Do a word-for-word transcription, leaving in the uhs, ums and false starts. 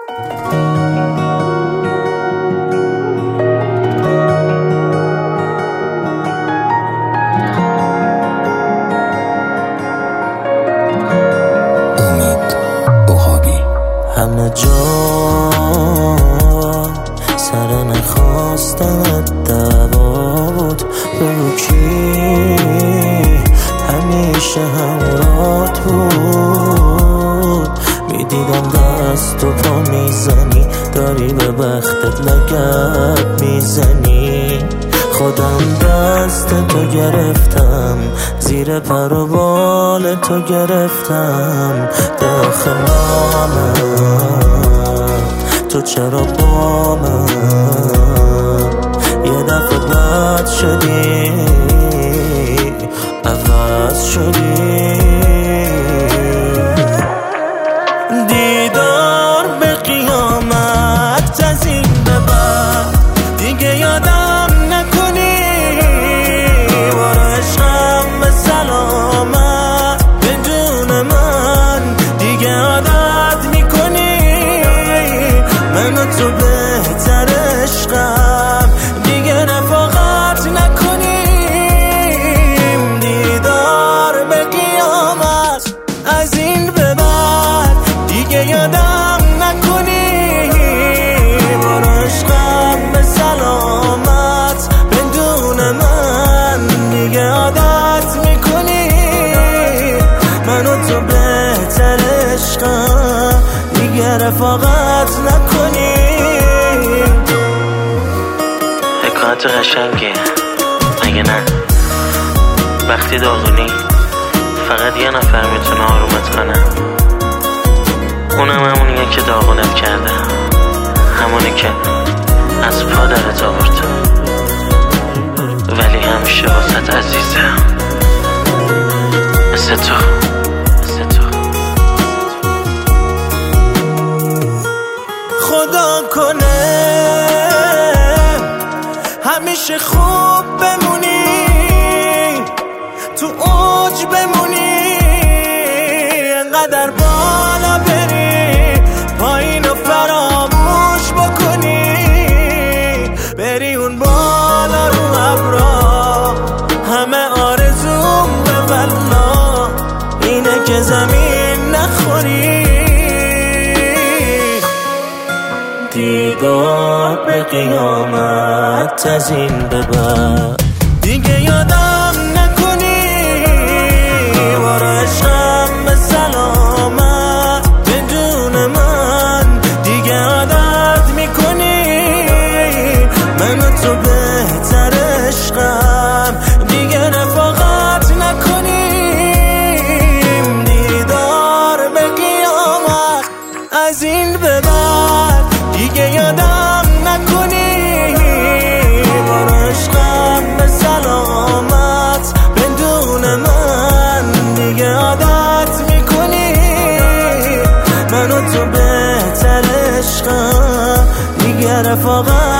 همه جا سر نخواستنت دعوا بود، بگو کی همیشه همراهت بود. میدیدم دست و پا میزنی، داری به بختت لگد میزنی. خودم دست تو گرفتم، زیر پر و بال تو گرفتم. داخل نامم تو چرا با من یه دفعه بد شدی، عوض شدی. دیدار به قیامت از این به بعد دیگه یادم نکنی. برو عشقم به سلامت، بدون من دیگه عادت میکنی. من و تو بهتر عشقم، دیگه رفاقت نکنیم. دیدار به قیامت از این به بعد دیگه یادم نکنی. برو عشقم به سلامت، بدون من دیگه عادت میکنی. من و تو بهتر عشقم، دیگه رفاقت نکنی. حکایت قشنگه مگه نه؟ وقتی داغونی فقط یه نفر میتونه آرومت کنه، اونم همونیه که داغونت کرده، همونی که از پا درت آورد، ولی همیشه واسط عزیزه. مثل تو مثل تو. خدا کنه همیشه خوب بمونی، تو اوج بمونی، انقدر بالا بری پایین و فراموش بکنی. بری اون بالا رو ابرا، همه آرزوم به والله اینه که زمین نخوری. دیدار به قیامت از این به بعد دیگه یادم نکنی. برو عشقم به سلامت، بدون من دیگه عادت میکنی. من و تو بهتر عشقم، دیگه رفاقت نکنیم. دیدار به قیامت از این به بعد دیگه یادم نکنی. برو عشقم به سلامت، بدون من دیگه عادت میکنی. من و تو بهتر عشقم، دیگه رفاقت